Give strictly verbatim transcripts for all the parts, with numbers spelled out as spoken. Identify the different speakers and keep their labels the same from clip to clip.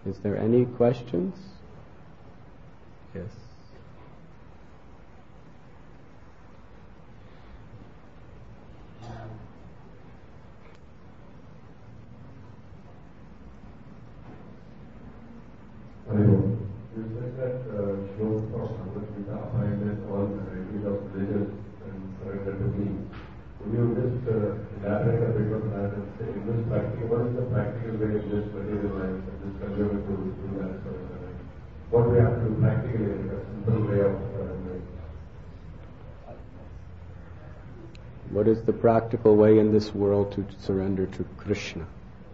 Speaker 1: Is there any questions? Yes.
Speaker 2: You said that Shlok from Bhagavad Gita appointed all varieties of religion and surrender to me. Could you just uh, elaborate a bit on that and say, in this practical, what is the practical way in this material life and this conservative to do that surrender? What we have to do practically in a simple way of surrendering?
Speaker 1: What is the practical way in this world to surrender to Krishna?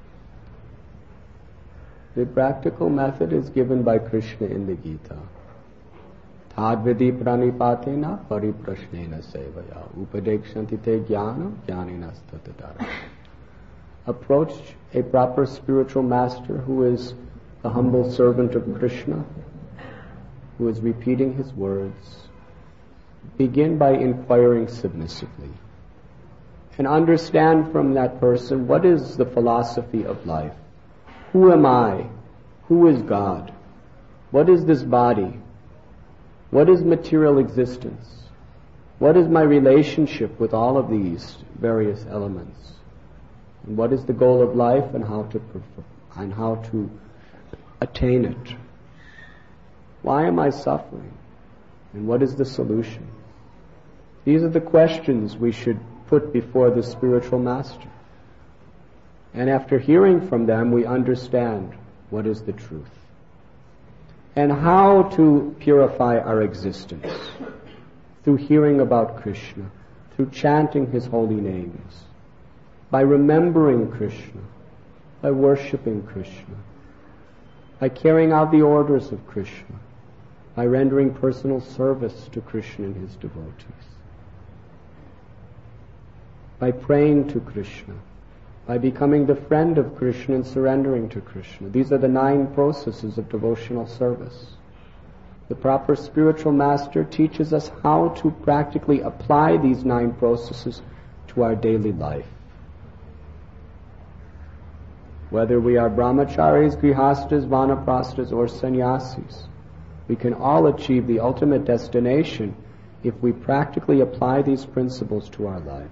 Speaker 1: The practical method is given by Krishna in the Gita. Tadvidi pranipatena pariprashnena sevaya upadekshanti te jnanam jnanena statadara. Approach a proper spiritual master who is the humble servant of Krishna, who is repeating his words. Begin by inquiring submissively and understand from that person what is the philosophy of life. Who am I? Who is God? What is this body? What is material existence? What is my relationship with all of these various elements? And what is the goal of life and how to perform, and how to attain it? Why am I suffering? And what is the solution? These are the questions we should put before the spiritual master. And after hearing from them, we understand what is the truth and how to purify our existence through hearing about Krishna, through chanting his holy names, by remembering Krishna, by worshipping Krishna, by carrying out the orders of Krishna, by rendering personal service to Krishna and his devotees, by praying to Krishna, by becoming the friend of Krishna and surrendering to Krishna. These are the nine processes of devotional service. The proper spiritual master teaches us how to practically apply these nine processes to our daily life. Whether we are brahmacharis, grihastas, vanaprasthas, or sannyasis, we can all achieve the ultimate destination if we practically apply these principles to our life.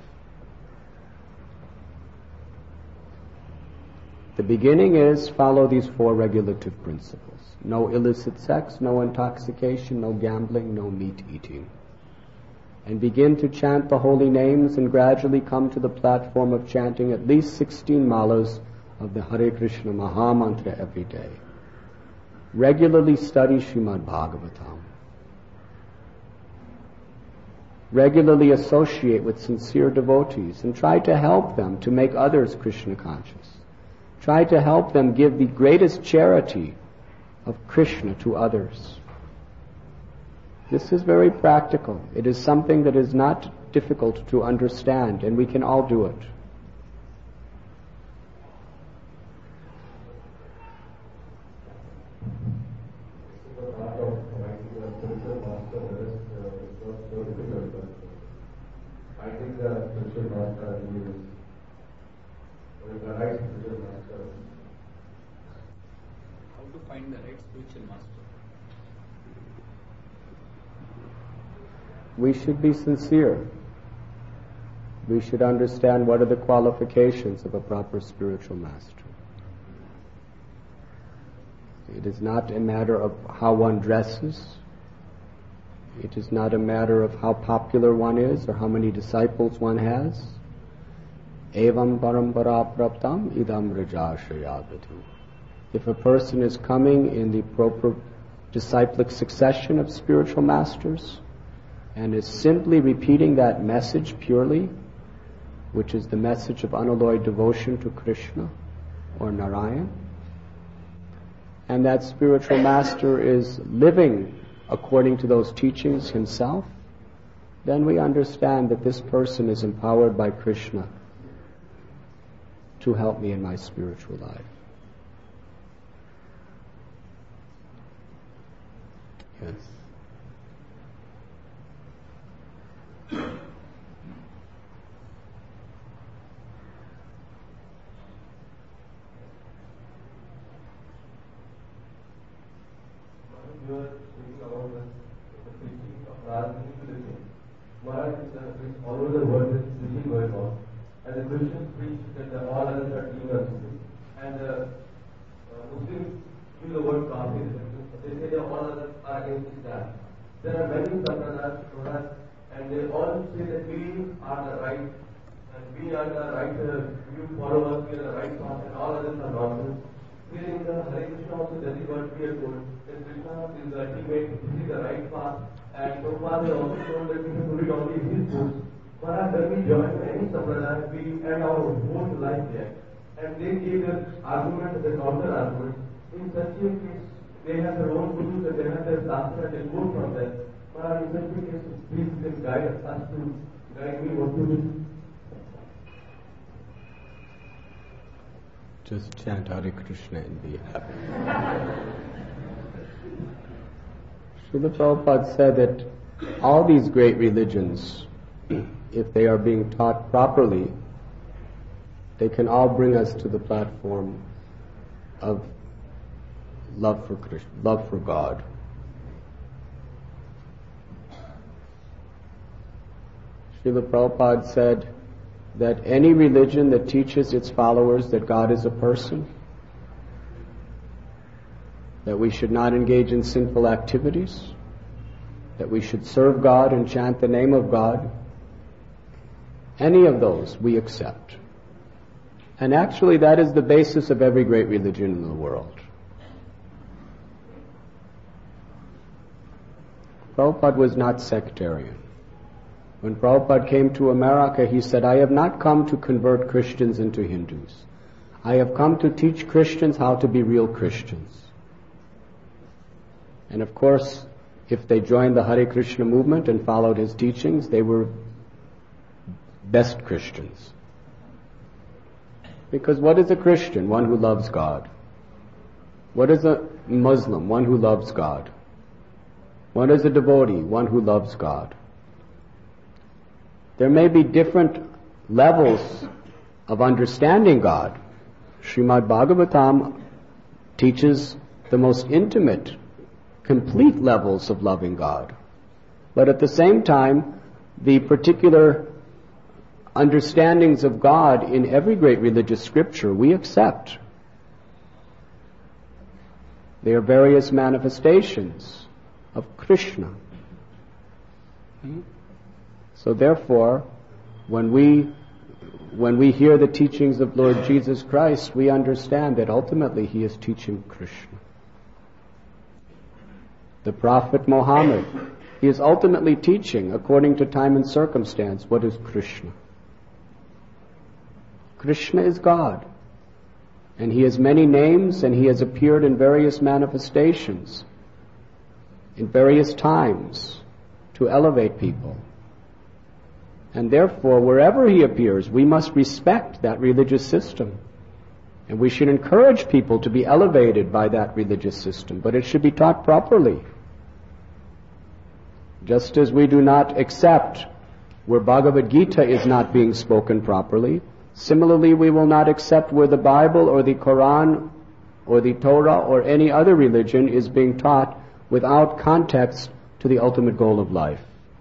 Speaker 1: The beginning is follow these four regulative principles. No illicit sex, no intoxication, no gambling, no meat eating. And begin to chant the holy names and gradually come to the platform of chanting at least sixteen malas of the Hare Krishna Maha Mantra every day. Regularly study Srimad Bhagavatam. Regularly associate with sincere devotees and try to help them to make others Krishna conscious. Try to help them give the greatest charity of Krishna to others. This is very practical. It is something that is not difficult to understand, and we can all do it.
Speaker 2: I think the spiritual master is the right spiritual master.
Speaker 3: How to find the right spiritual master?
Speaker 1: We should be sincere. We should understand what are the qualifications of a proper spiritual master. It is not a matter of how one dresses. It is not a matter of how popular one is or how many disciples one has. Evam parampara praptam idam rajashayavadhu. If a person is coming in the proper disciplic succession of spiritual masters and is simply repeating that message purely, which is the message of unalloyed devotion to Krishna or Narayan, and that spiritual master is living according to those teachings himself, then we understand that this person is empowered by Krishna to help me in my spiritual life. Yes.
Speaker 2: and the Christians preach that the all others are demons, and the uh, Muslims use the word kafir. They say that all others are against Islam. There are many Sampradas, and they all say that we are the right, and we are the right, uh, you follow us, we are the right path, and all others are nonsense. Here in the Hare Krishna also, that is what we are told, that Krishna is the ultimate, this is the right path, and Prabhupada has also told that we have to read only his books. But when we join any Sampradaya, we end our whole life there. And they give the argument, the counter argument. In such a case, they have their own gurus and they have their shastra and they go from there. But in such a case, please can guide us to guide me what to do.
Speaker 1: Just chant Hare Krishna and be happy. Srila Prabhupada said that all these great religions, if they are being taught properly, they can all bring us to the platform of love for Krishna, love for God. Srila Prabhupada said that any religion that teaches its followers that God is a person, that we should not engage in sinful activities, that we should serve God and chant the name of God, any of those we accept. And actually that is the basis of every great religion in the world. Prabhupada was not sectarian. When Prabhupada came to America, he said, I have not come to convert Christians into Hindus. I have come to teach Christians how to be real Christians. And of course, if they joined the Hare Krishna movement and followed his teachings, they were best Christians. Because what is a Christian? One who loves God. What is a Muslim? One who loves God. What is a devotee? One who loves God. There may be different levels of understanding God. Srimad Bhagavatam teaches the most intimate, complete levels of loving God. But at the same time, the particular understandings of God in every great religious scripture we accept. They are various manifestations of Krishna. So therefore, when we when we hear the teachings of Lord Jesus Christ, we understand that ultimately He is teaching Krishna. The Prophet Muhammad, he is ultimately teaching, according to time and circumstance, what is Krishna. Krishna is God. And He has many names, and He has appeared in various manifestations, in various times, to elevate people. And therefore, wherever He appears, we must respect that religious system. And we should encourage people to be elevated by that religious system, but it should be taught properly. Just as we do not accept where Bhagavad Gita is not being spoken properly, similarly we will not accept where the Bible or the Quran or the Torah or any other religion is being taught without context to the ultimate goal of life.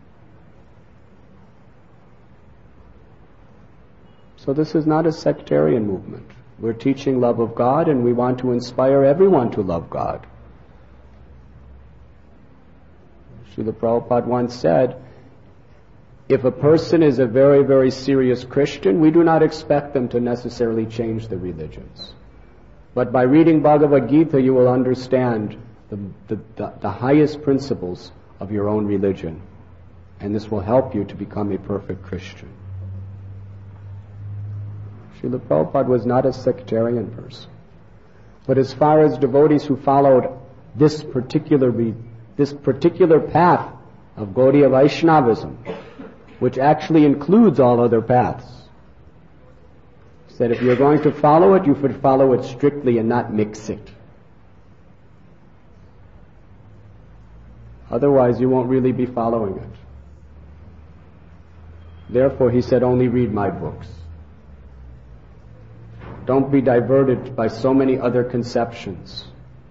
Speaker 1: So this is not a sectarian movement. We're teaching love of God, and we want to inspire everyone to love God. Srila Prabhupada once said, if a person is a very, very serious Christian, we do not expect them to necessarily change the religions. But by reading Bhagavad Gita, you will understand the, the, the, the highest principles of your own religion. And this will help you to become a perfect Christian. Srila Prabhupada was not a sectarian person. But as far as devotees who followed this particular this particular path of Gaudiya Vaishnavism, which actually includes all other paths, said if you're going to follow it, you should follow it strictly and not mix it. Otherwise, you won't really be following it. Therefore, he said, only read my books. Don't be diverted by so many other conceptions.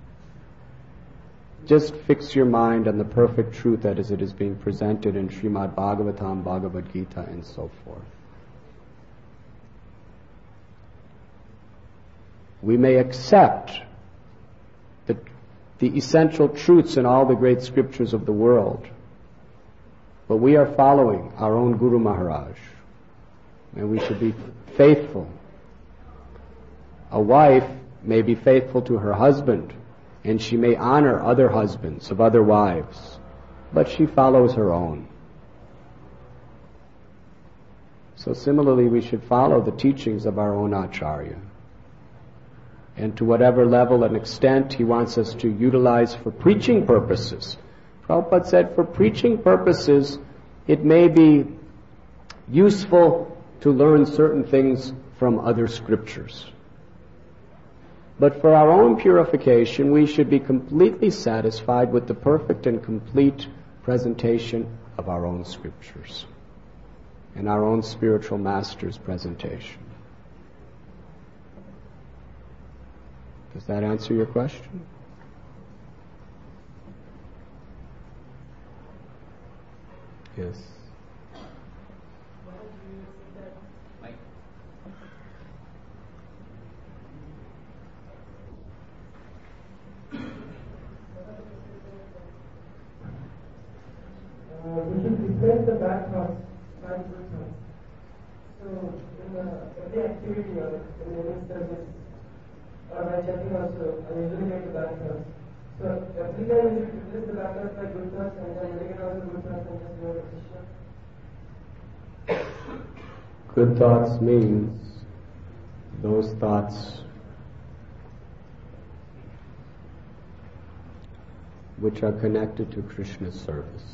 Speaker 1: Just fix your mind on the perfect truth that as it is being presented in Srimad Bhagavatam, Bhagavad Gita, and so forth. We may accept the, the essential truths in all the great scriptures of the world, but we are following our own Guru Maharaj, and we should be faithful. A wife may be faithful to her husband, and she may honor other husbands of other wives, but she follows her own. So similarly, we should follow the teachings of our own Acharya. And to whatever level and extent he wants us to utilize for preaching purposes. Prabhupada said for preaching purposes, it may be useful to learn certain things from other scriptures. But for our own purification, we should be completely satisfied with the perfect and complete presentation of our own scriptures and our own spiritual master's presentation. Does that answer your question? Yes.
Speaker 3: Mike.
Speaker 4: Uh, we should replace the bad thoughts by good thoughts. So, in uh, every activity or in any service, or by chatting also, I usually get the bad thoughts. So, every time we should replace the bad thoughts by good thoughts, and then make it also good thoughts and just go to Krishna.
Speaker 1: Good thoughts means those thoughts which are connected to Krishna's service.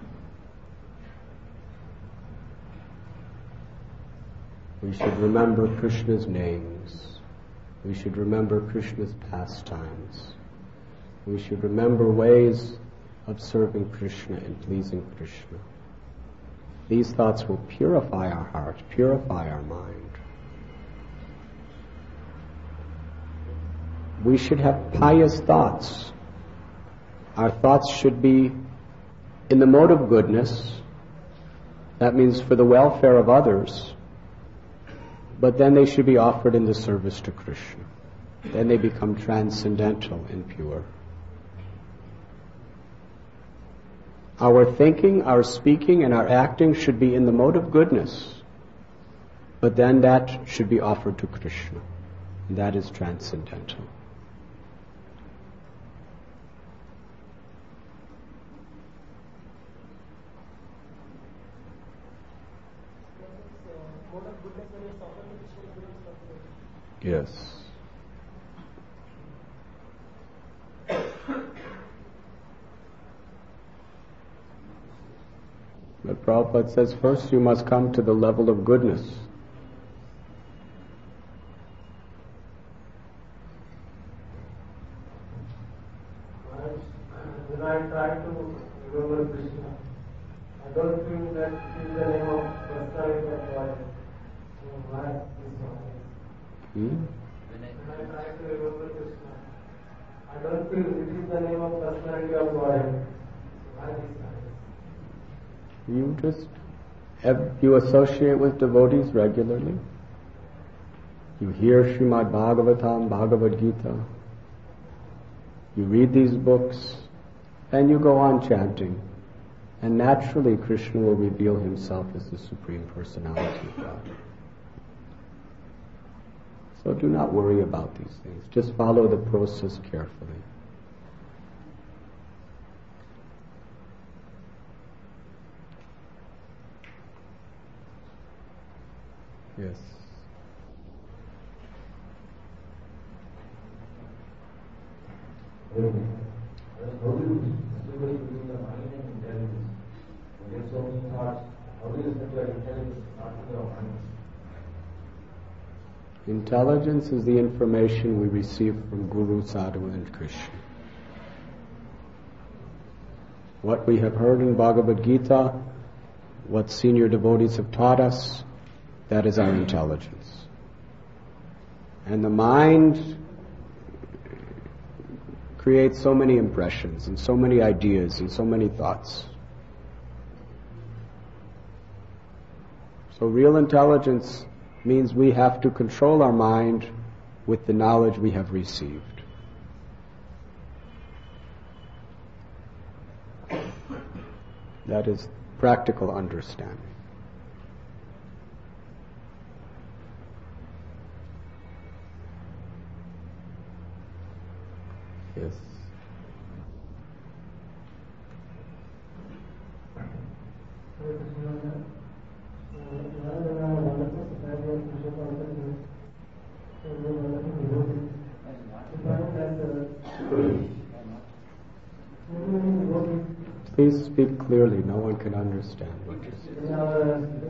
Speaker 1: We should remember Krishna's names. We should remember Krishna's pastimes. We should remember ways of serving Krishna and pleasing Krishna. These thoughts will purify our heart, purify our mind. We should have pious thoughts. Our thoughts should be in the mode of goodness. That means for the welfare of others. But then they should be offered in the service to Krishna. Then they become transcendental and pure. Our thinking, our speaking, and our acting should be in the mode of goodness. But then that should be offered to Krishna. And that is transcendental. Yes. But Prabhupada says first you must come to the level of goodness.
Speaker 4: When I try to remember Krishna, I don't think that it is the name of personality of God. So why this one?
Speaker 1: Hmm?
Speaker 4: When I try to remember Krishna, I don't feel it is the name of personality of God. Why this one?
Speaker 1: You just have, you associate with devotees regularly. You hear Srimad Bhagavatam, Bhagavad Gita. You read these books, and you go on chanting. And naturally, Krishna will reveal himself as the Supreme Personality of God. So do not worry about these things. Just follow the process carefully. Yes.
Speaker 2: How do you distinguish between the mind and intelligence? You get so many thoughts. How do you set your intelligence not in your mind?
Speaker 1: Intelligence is the information we receive from Guru, Sadhu, and Krishna. What we have heard in Bhagavad Gita, what senior devotees have taught us, that is our intelligence. And the mind creates so many impressions and so many ideas and so many thoughts. So real intelligence means we have to control our mind with the knowledge we have received. That is practical understanding. Yes. Please speak clearly. No one can understand what you're saying.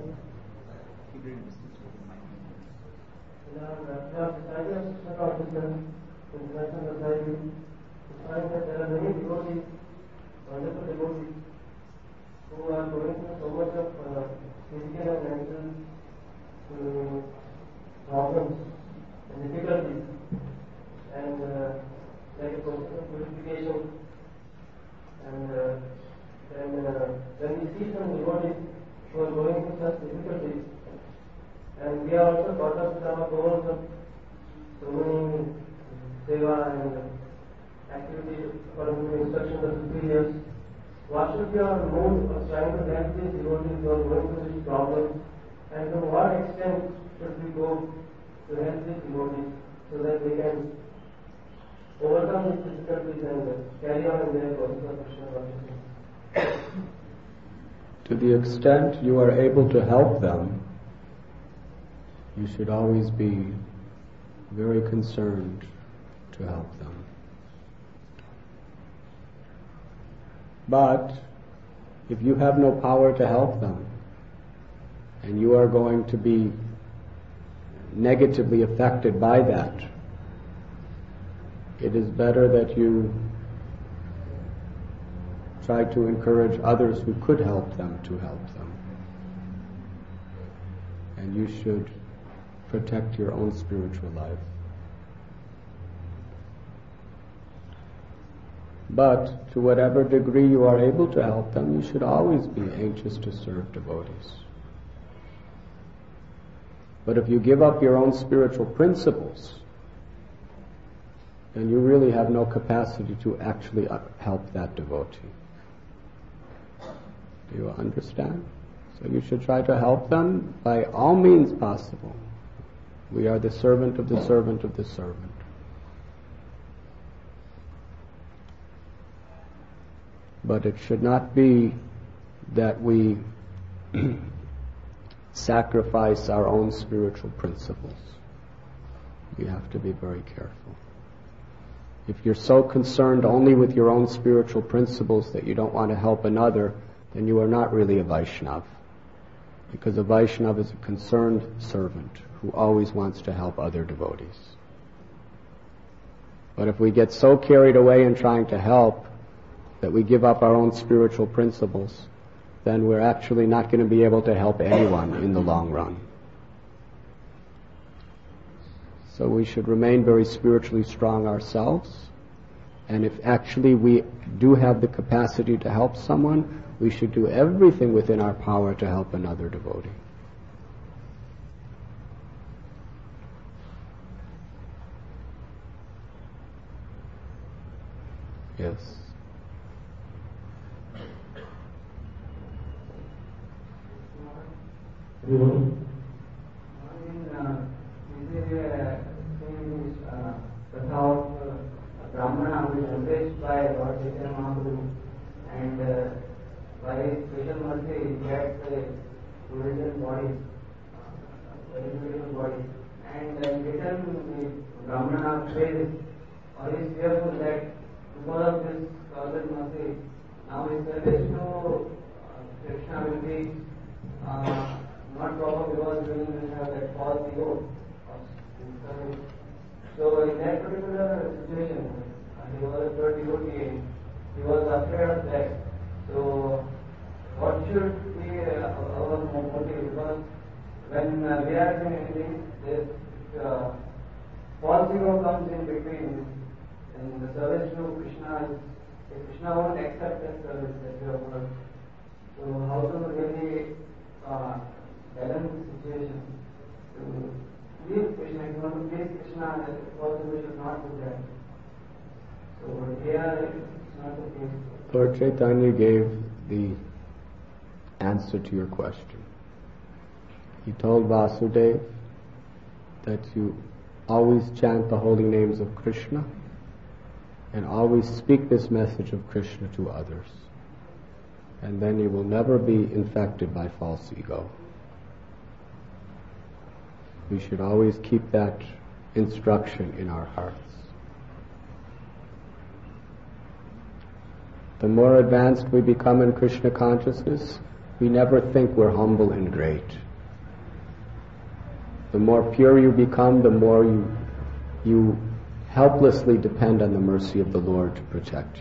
Speaker 4: There are many devotees, wonderful devotees, who are going through so much of uh, physical and mental uh, problems and difficulties, and uh, like a process of purification. And uh, then uh, when we see some devotees who are going through such difficulties, and we are also caught up with our goals of so many seva and uh, activities according to the instructions of superiors, what should be our mood of trying to help these devotees who are going through these problems, and to what extent should we go to help these devotees so that they can overcome these difficulties and uh, carry on in their process of Krishna consciousness?
Speaker 1: To the extent you are able to help them, you should always be very concerned to help them. But if you have no power to help them, and you are going to be negatively affected by that, it is better that you try to encourage others who could help them to help them. And you should protect your own spiritual life. But to whatever degree you are able to help them, you should always be anxious to serve devotees. But if you give up your own spiritual principles, then you really have no capacity to actually help that devotee. Do you understand? So you should try to help them by all means possible. We are the servant of the servant of the servant. But it should not be that we sacrifice our own spiritual principles. We have to be very careful. If you're so concerned only with your own spiritual principles that you don't want to help another, then you are not really a Vaishnava. Because a Vaishnava is a concerned servant who always wants to help other devotees. But if we get so carried away in trying to help that we give up our own spiritual principles, then we're actually not going to be able to help anyone in the long run. So we should remain very spiritually strong ourselves, and if actually we do have the capacity to help someone, we should do everything within our power to help another devotee. Yes.
Speaker 5: Mm-hmm. Brahmana who is embraced by Lord Chaitanya Mahaprabhu, and uh, by his special mercy he gets a beautiful body, uh, very beautiful body, and uh, in return the Brahmana prays or is fearful that because of this causal mercy, now his service to uh, Krishna will be uh, not proper because he will have that false ego of service. So in that particular situation, uh, he was a third devotee, he was afraid of that. So what should be uh, our motive? Because when uh, we are doing anything, this uh, false ego comes in between, and the service to Krishna is, if Krishna won't accept that service that you have done. So how to really uh, balance the situation to leave Krishna, if you want to please Krishna, also we should not do that. So here it's not the case.
Speaker 1: Lord Chaitanya gave the answer to your question. He told Vasudeva that you always chant the holy names of Krishna and always speak this message of Krishna to others. And then you will never be infected by false ego. We should always keep that instruction in our hearts. The more advanced we become in Krishna consciousness, we never think we're humble and great. The more pure you become, the more you, you helplessly depend on the mercy of the Lord to protect you.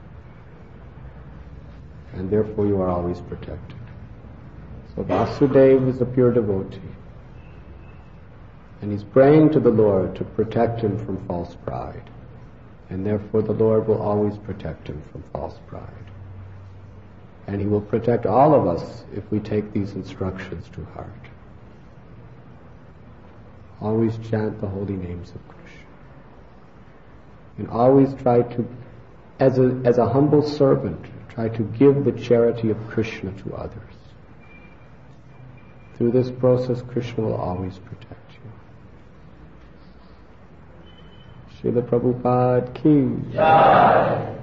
Speaker 1: And therefore you are always protected. So Vasudeva is a pure devotee. And he's praying to the Lord to protect him from false pride. And therefore the Lord will always protect him from false pride. And he will protect all of us if we take these instructions to heart. Always chant the holy names of Krishna. And always try to, as a, as a humble servant, try to give the charity of Krishna to others. Through this process, Krishna will always protect you. Srila Prabhupada ki Jai.